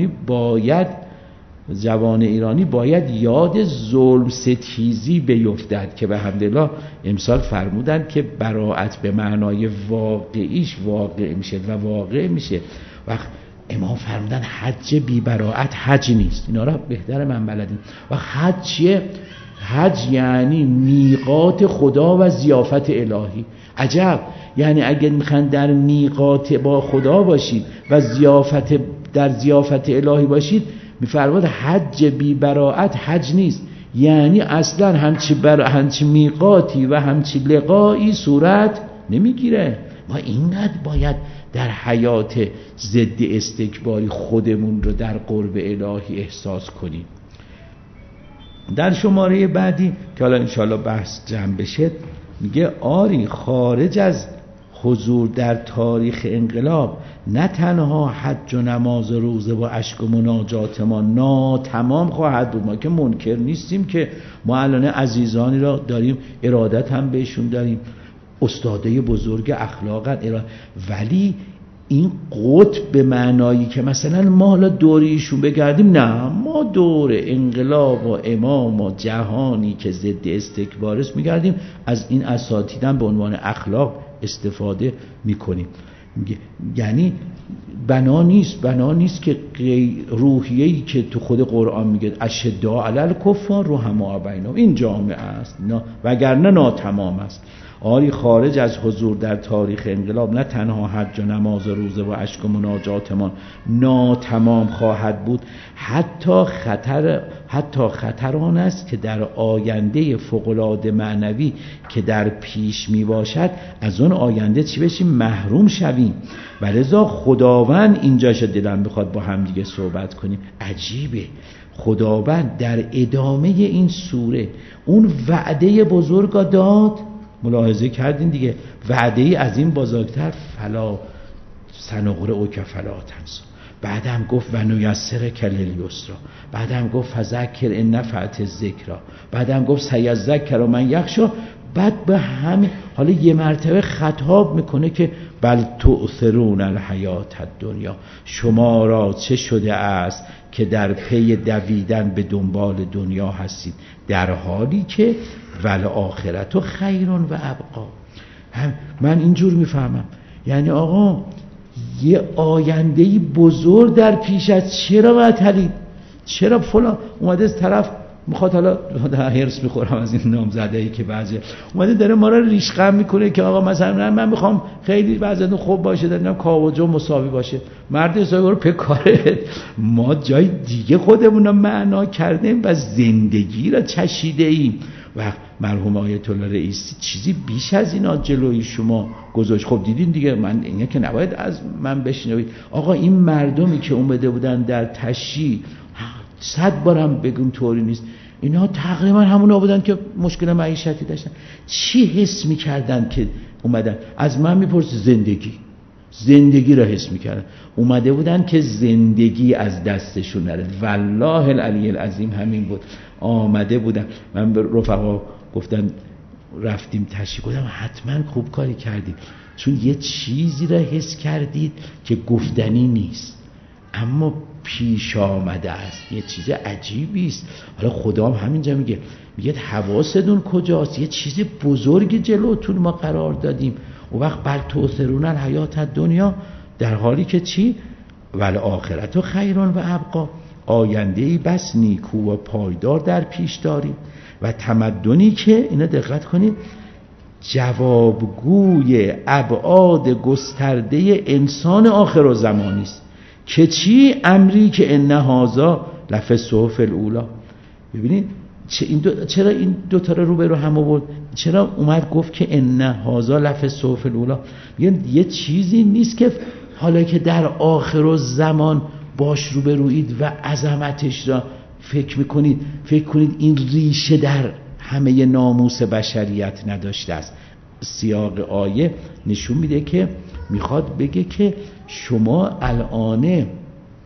ایرانی باید یاد ظلم ستیزی بیفتد که به حمدالله امسال فرمودند که براءت به معنای واقعیش واقع میشه و واقع میشه. وقت امام فرمودن حج بی براءت حج نیست. اینا را بهتر من بلدیم. و حج یعنی میقات خدا و ضیافت الهی. عجب، یعنی اگر میخواین در میقات با خدا باشید و در ضیافت الهی باشید، میفرماد حج بی براءت حج نیست. یعنی اصلا همچی میقاتی و همچی لقایی صورت نمیگیره. ما اینقدر باید در حیات ضد استکباری خودمون رو در قرب الهی احساس کنیم. در شماره بعدی که حالا انشاءالله بحث جمع بشه میگه آری خارج از حضور در تاریخ انقلاب نه تنها حج و نماز و روزه و اشک و مناجات ما ناتمام خواهد بود. ما که منکر نیستیم که ما الان عزیزانی را داریم، ارادت هم بهشون داریم، استادای بزرگ اخلاقن، ولی این قطب به معنایی که مثلا ما حالا دور ایشون بگردیم، نه، ما دور انقلاب و امام و جهانی که ضد استکبار است میگردیم، از این اساتیدم به عنوان اخلاق استفاده میکنیم. یعنی بنا نیست که روحیه‌ای که تو خود قرآن میگه اشداء علی الکفار رحماء بینهم این جامعه است، وگرنه ناتمام است. آری خارج از حضور در تاریخ انقلاب نه تنها حج و نماز و روزه و اشک و مناجاتمان ناتمام خواهد بود، حتی خطر آن است که در آینده فوق‌العاده معنوی که در پیش می باشد از اون آینده چی بشیم؟ محروم شویم. ولذا خداوند اینجاش دلم بخواد با هم دیگه صحبت کنیم. عجیبه، خداوند در ادامه این سوره اون وعده بزرگ داد. ملاحظه کردین دیگه، وعده از این بزرگتر فلا سنقرئک فلا تنسی، بعدم گفت و نیسرک للیسری، بعدم گفت فذکر ان نفعت الذکری، بعدم گفت سیذکر من یخشی. بعد به همین حالا یه مرتبه خطاب میکنه که بل تؤثرون الحیات الدنیا، شما را چه شده است که در پی دویدن به دنبال دنیا هستید، در حالی که والآخرت خیر و ابقا. من اینجور میفهمم، یعنی آقا یه آیندهی بزرگ در پیش است، چرا باید حلید؟ چرا فلان اومده از طرف میخواد، حالا هرس میخورم از این نامزده‌ای که بعضی اومده داره ما رو ریشخند میکنه که آقا مثلا من میخوام خیلی وضعیت خوب باشه، دارم کاوجو مساوی باشه، مرد حسابی رو پکاره. ما جای دیگه خودمون رو معنا کردیم و زندگی رو چشیده ایم. و مرحوم آیت الله رئیسی چیزی بیش از اینا جلوی شما گذاشت. خب دیدین دیگه، من اینا که نباید از من بشنوید. آقا این مردمی که اومده بودن در تشییع 100 بارم بگم طوری نیست، اینا تقریبا همونا بودن که مشکل معیشتی داشتن. چی حس میکردن که اومدن؟ از من میپرس زندگی را حس میکردن، اومده بودن که زندگی از دستشون نره. والله العلی العظیم همین بود. آمده بودن، من به رفقا گفتم رفتیم تشریح، گفتم حتما خوب کاری کردید، چون یه چیزی را حس کردید که گفتنی نیست اما پیش آمده است، یه چیز عجیبی است. حالا خدا هم همینجا میگه حواستون کجاست؟ یه چیز بزرگ جلوتون ما قرار دادیم. و وقت بل تؤثرون الحیات الدنیا، در حالی که چی؟ والآخرت خیر و ابقا، آینده‌ای بس نیکو و پایدار در پیش داریم و تمدنی که، اینا دقت کنید، جوابگوی ابعاد گسترده انسان آخر و زمانی است که چی؟ امری که ان هذا لفی الصحف الاولی. ببینید چرا این دو تا رو به رو هم آورد؟ چرا اومد گفت که ان هذا لفی الصحف الاولی؟ میگن یه چیزی نیست که حالا که در آخر و زمان باش رو به روید و عظمتش را فکر کنید این ریشه در همه ناموس بشریت نداشته است. سیاق آیه نشون میده که میخواد بگه که شما الان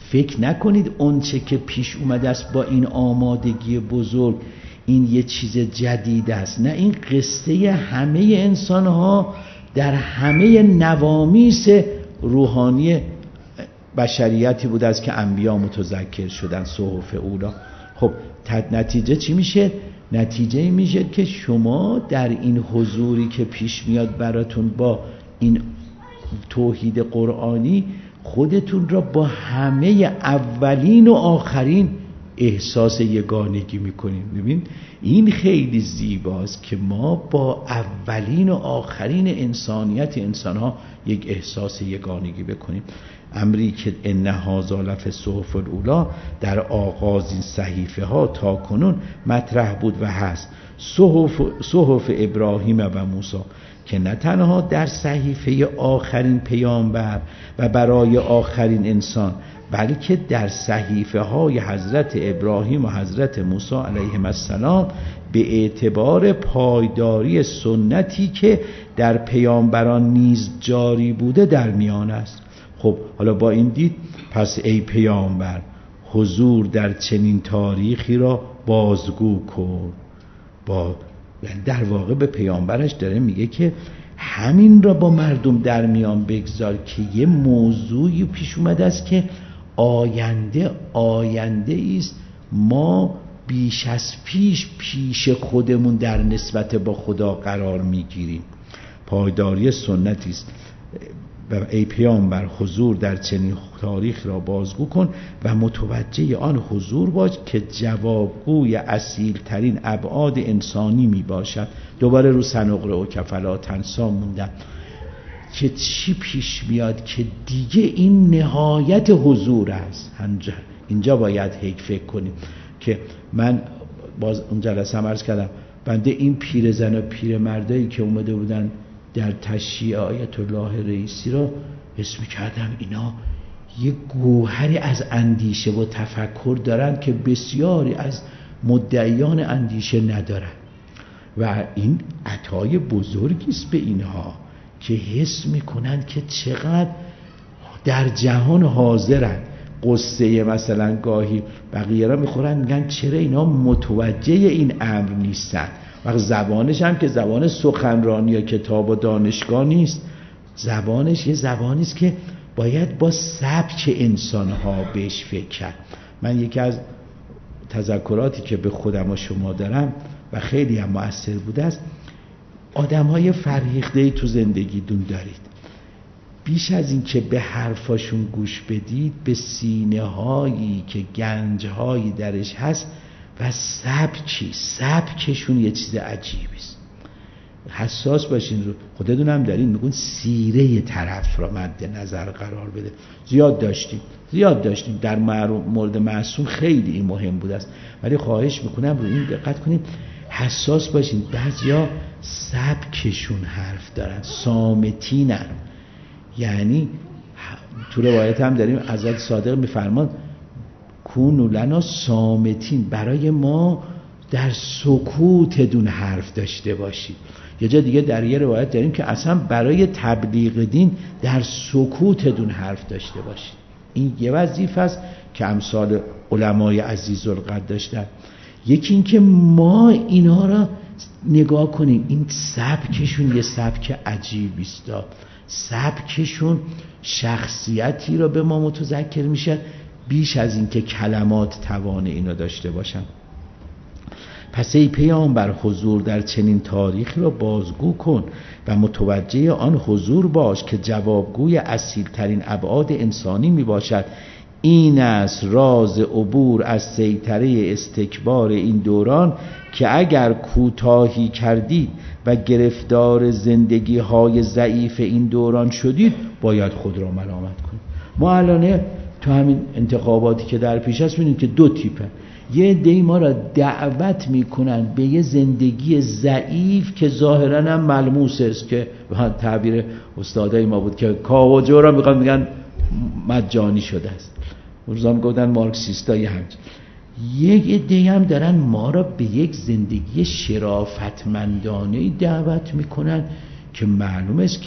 فکر نکنید اون چه که پیش اومده است با این آمادگی بزرگ این یه چیز جدید است. نه، این قصه همه انسان ها در همه نوامیس روحانی بشریتی بوده است که انبیا متذکر شدن، صحف اولا. خب نتیجه چی میشه؟ نتیجه میشه که شما در این حضوری که پیش میاد براتون با این توحید قرآنی خودتون را با همه اولین و آخرین احساس یگانگی میکنیم. ببین این خیلی زیباست که ما با اولین و آخرین انسانیت انسانها یک احساس یگانگی بکنیم. امری که ان هذا لفی الصحف الاولی در آغاز این صحیفه ها تا کنون مطرح بود و هست. صحف ابراهیم و موسی، که نه تنها در صحیفه آخرین پیامبر و برای آخرین انسان، بلکه در صحیفه های حضرت ابراهیم و حضرت موسی علیهم السلام به اعتبار پایداری سنتی که در پیامبران نیز جاری بوده در میان است. خب حالا با این دید، پس ای پیامبر حضور در چنین تاریخی را بازگو کن. در واقع به پیامبرش داره میگه که همین را با مردم در میان بگذار که یه موضوعی پیش اومده است که آینده است. ما بیش از پیش خودمون در نسبت با خدا قرار میگیریم. پایداری سنتی است. ای پیامبر حضور در چنین تاریخ را بازگو کن و متوجه آن حضور باش که جوابگوی اصیل ترین ابعاد انسانی می باشد. دوباره رو سنقرئک فلا تنسی موندم که چی پیش میاد که دیگه این نهایت حضور است. اینجا باید هیچ فکر کنیم که من باز اون جلسه عرض کردم، بنده این پیرزن و پیرمردایی که اومده بودن در تشییع آیت الله رئیسی را اسم کردم اینا یک گوهری از اندیشه و تفکر دارن که بسیاری از مدعیان اندیشه ندارن و این عطای بزرگی است به اینها که حس میکنن که چقدر در جهان حاضرن. قصه مثلا گاهی بقیه را میخورن میگن چرا اینا متوجه این امر نیستن. وقت زبانش هم که زبان سخنرانی یا کتاب و دانشگاه نیست، زبانش یه زبانی است که باید با سبک انسانها بهش فکر کرد. من یکی از تذکراتی که به خودم و شما دارم و خیلی هم مؤثر بوده است، آدم‌های فرهیخته‌ای تو زندگیتون دارید، بیش از این که به حرفاشون گوش بدید، به سینه‌هایی که گنج‌هایی درش هست و سبکشون یه چیز عجیبی است. حساس باشین رو خودتون هم دارین میگن سیره طرف را مد نظر قرار بده. زیاد داشتیم در مورد معصوم خیلی این مهم بود است، ولی خواهش میکنم رو این دقت کنید، حساس باشین. بعضیا سبکشون حرف دارن، صامتینن. یعنی تو روایت هم داریم حضرت صادق میفرمان کونوا لنا صامتین، برای ما در سکوتتون حرف داشته باشید. یه جا دیگه در یه روایت داریم که اصلا برای تبلیغ دین در سکوتتون حرف داشته باشید. این یه وظیفه است که امثال علمای عزیزالقدر داشتن. یکی این که ما اینا را نگاه کنیم، این سبکشون یه سبک عجیبی است، سبکشون شخصیتی را به ما متذکر میشه بیش از این که کلمات توان اینو داشته باشن. پس ای پیامبر حضور در چنین تاریخ را بازگو کن و متوجه آن حضور باش که جوابگوی اصیل ترین ابعاد انسانی می باشد. این است راز عبور از سیطره استکبار این دوران که اگر کوتاهی کردید و گرفتار زندگی های ضعیف این دوران شدید باید خود را ملامت کنید. ما الان تو همین انتخاباتی که در پیش هست می‌بینیم که دو تیپه. یه عده ما را دعوت میکنن به یه زندگی ضعیف که ظاهراً هم ملموس است، که تعبیر استادای ما بود که کاوجو را میگن مجانی شده است. روزام گفتن مارکسیستای همچنین. یک عده هم دارن ما را به یک زندگی شرافتمندانه دعوت میکنن که معلوم است که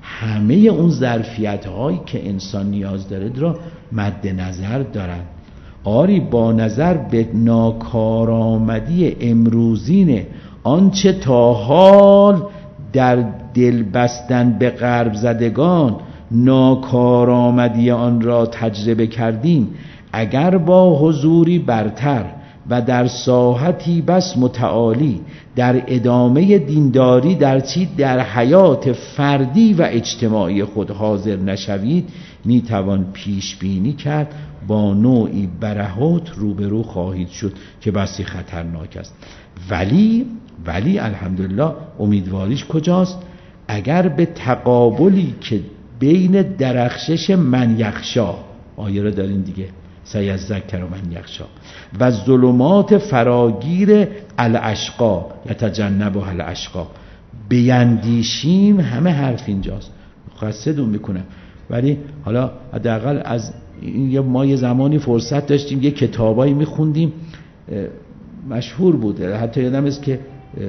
همه اون ظرفیت هایی که انسان نیاز داره را مد نظر دارند. آری با نظر به ناکارآمدی امروزین آنچه تا حال در دل بستن به غرب زدگان ناکارآمدی آن را تجربه کردیم، اگر با حضوری برتر و در ساحتی بس متعالی در ادامه دینداری در حیات فردی و اجتماعی خود حاضر نشوید، میتوان پیش بینی کرد با نوعی برهوت روبرو خواهید شد که بسی خطرناک است. ولی الحمدلله امیدواریش کجاست؟ اگر به تقابلی که بین درخشش من یخشا، آیه را دارین دیگه، سیذکر من یخشا، و ظلمات فراگیر الاشقا یتجنبها الاشقا بیندیشیم، همه حرف اینجاست. خواستدون میکنم، ولی حالا حداقل از ما یه زمانی فرصت داشتیم یه کتابایی میخوندیم مشهور بوده، حتی یادم است که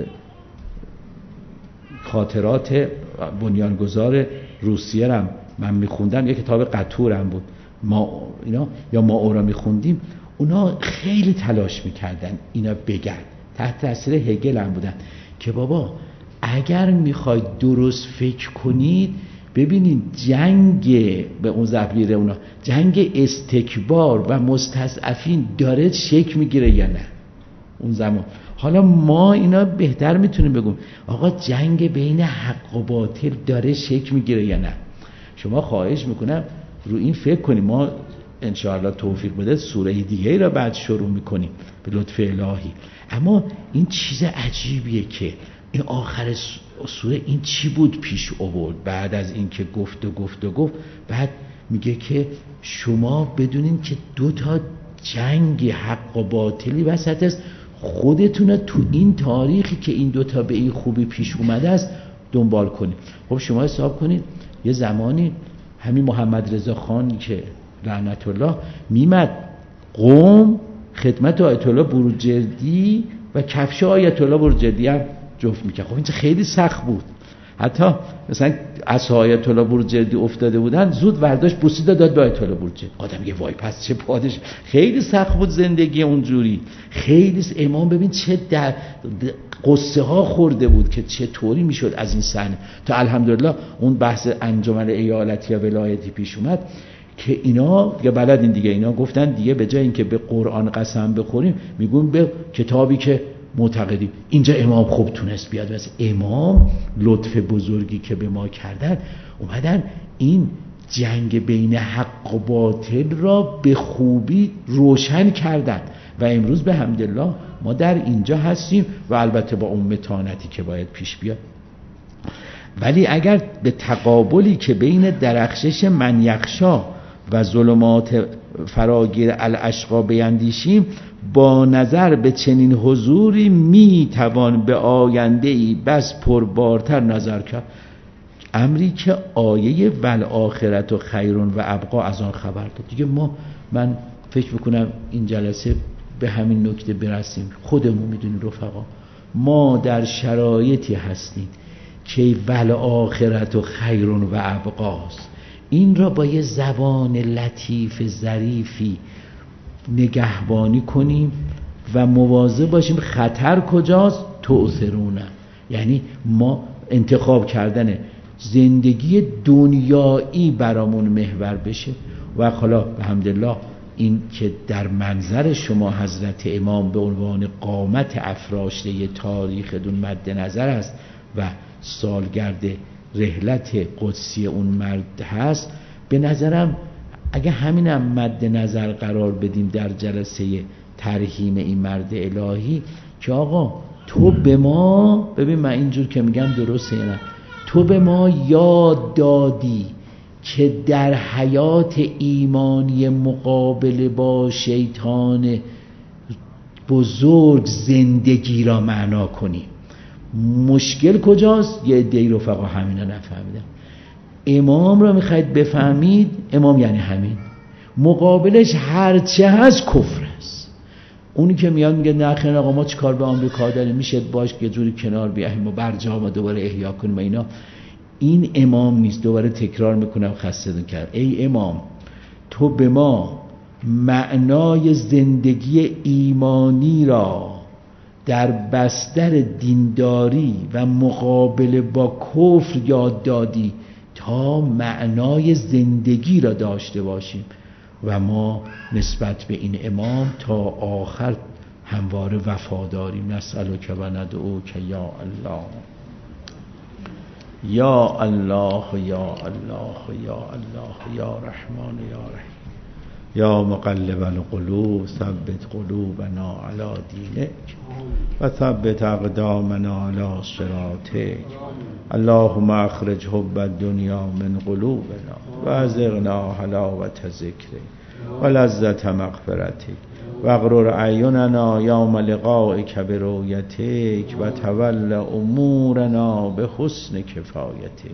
خاطرات بنیانگذار روسیه رم من میخوندم، یه کتاب قطورم بود، ما اورا میخوندیم، اونا خیلی تلاش میکردن اینا بگن، تحت تاثیر هگل هم بودن که بابا اگر میخواید درست فکر کنید ببینید جنگ به اون زبیره اونا جنگ استکبار و مستضعفین داره شکل میگیره یا نه اون زمان. حالا ما اینا بهتر میتونیم بگیم آقا جنگ بین حق و باطل داره شکل میگیره یا نه. شما خواهش میکنم رو این فکر کنیم. ما انشاءالله توفیق بده سوره دیگه را بعد شروع میکنیم به لطف الهی. اما این چیز عجیبیه که این آخر سوره این چی بود پیش آورد بعد از این که گفت بعد میگه که شما بدونین که دو تا جنگ حق و باطلی وسط است، خودتون تو این تاریخی که این دوتا به این خوبی پیش اومده است دنبال کنید. خب شما حساب کنید یه زمانی همین محمد رضا خان که لعنت الله میمد قوم خدمت آیت الله بروجردی و کفش آیت الله بروجردی هم جفت میکرد. خب این خیلی سخت بود. حتی مثلا عصا آیت الله بروجردی افتاده بودن زود ورداشت بوسیده داد به آیت الله بروجردی. آدم میگه وای پس چه پادش. خیلی سخت بود زندگی اونجوری. خیلی امام ببین چه در قصه ها خورده بود که چطوری میشد از این صحنه تا الحمدلله اون بحث انجمن ایالتی یا ولایتی پیش اومد که اینا دیگه بلدین دیگه، اینا گفتن دیگه به جای اینکه به قرآن قسم بخوریم میگون به کتابی که معتقدیم. اینجا امام خوب تونست بیاد مثلا امام لطف بزرگی که به ما کردن اومدن این جنگ بین حق و باطل را به خوبی روشن کردن و امروز به حمدالله ما در اینجا هستیم و البته با اون متانتی که باید پیش بیاد. ولی اگر به تقابلی که بین درخشش من یخشا و ظلمات فراگیر الاشقا بیندیشیم، با نظر به چنین حضوری میتوان به آینده‌ای بس پربارتر نظر کرد. امری که آیه والآخرت و خیرون و ابقا از آن خبر داد. دیگه من فکر میکنم این جلسه به همین نکته برسیم. خودمون میدونیم رفقا ما در شرایطی هستیم که والآخرت و خیرون و ابقاست. این را با یه زبان لطیف ظریفی نگهبانی کنیم و مواظب باشیم. خطر کجاست؟ تؤثرونه، یعنی ما انتخاب کردن زندگی دنیایی برامون محور بشه و حالا الحمدلله این که در منظر شما حضرت امام به عنوان قامت افراشته تاریخ دون مد نظر است و سالگرد رحلت قدسی اون مرد هست، به نظرم اگه همینم مد نظر قرار بدیم در جلسه ترحیم این مرد الهی که آقا تو به ما، ببین من اینجور که میگم درسته نه، تو به ما یاد دادی که در حیات ایمانی مقابله با شیطان بزرگ زندگی را معنا کنی. مشکل کجاست؟ یه عده‌ای رفقا همینا نفهمیدن. امام را میخواید بفهمید، امام یعنی همین، مقابلش هرچه هست کفر است. اونی که میاد میگه نه خیلی آقا ما چیکار به آمریکا داریم، میشه باش یه جوری کنار بیایم و برجام دوباره احیا کنیم و اینا، این امام نیست. دوباره تکرار میکنم خسته‌تون کرد. ای امام، تو به ما معنای زندگی ایمانی را در بستر دینداری و مقابله با کفر یاد دادی تا معنای زندگی را داشته باشیم و ما نسبت به این امام تا آخر همواره وفاداریم. نسألک و ندعوک یا الله یا الله یا الله یا الله یا رحمان یا رحیم یا مقلب القلوب ثبت قلوبنا علی دینک و ثبت اقدامنا علی صراطک. اللهم اخرج حب الدنیا من قلوبنا و ازغنا حلاوت ذکرک و لذت مغفرتک و اغرر اعیننا یوم لقائک برؤیتک و تول امورنا به حسن کفایتک.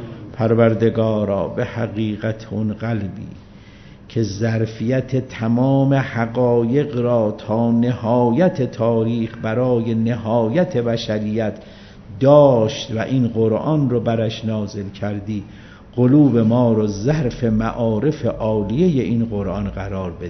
پروردگارا به حقیقت اون قلبی که ظرفیت تمام حقایق را تا نهایت تاریخ برای نهایت بشریت داشت و این قرآن رو برش نازل کردی، قلوب ما رو ظرف معارف عالیه این قرآن قرار بده.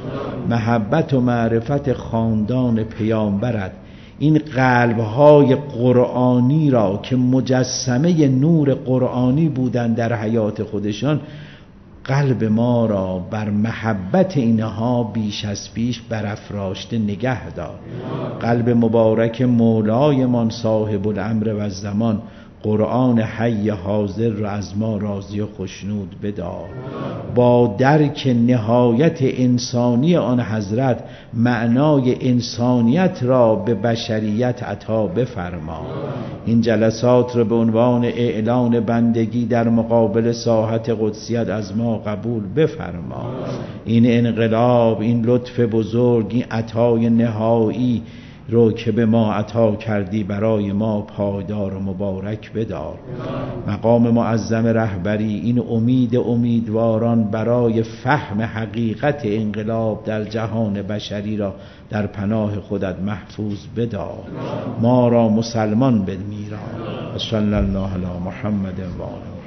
محبت و معرفت خاندان پیامبرت این قلب‌های قرآنی را که مجسمه نور قرآنی بودند در حیات خودشان، قلب ما را بر محبت اینها بیش از پیش برافراشته نگه دار. قلب مبارک مولایمان صاحب الامر و الزمان قرآن حی حاضر را از ما راضی و خشنود بدار. با درک نهایت انسانی آن حضرت معنای انسانیت را به بشریت عطا بفرما. این جلسات را به عنوان اعلان بندگی در مقابل ساحت قدسیت از ما قبول بفرما. این انقلاب، این لطف بزرگ، این عطای نهایی رو که به ما عطا کردی برای ما پایدار و مبارک بدار. مقام معظم رهبری این امید امیدواران برای فهم حقیقت انقلاب در جهان بشری را در پناه خودت محفوظ بدار. ما را مسلمان بمیران. صلی الله علی محمد و آله.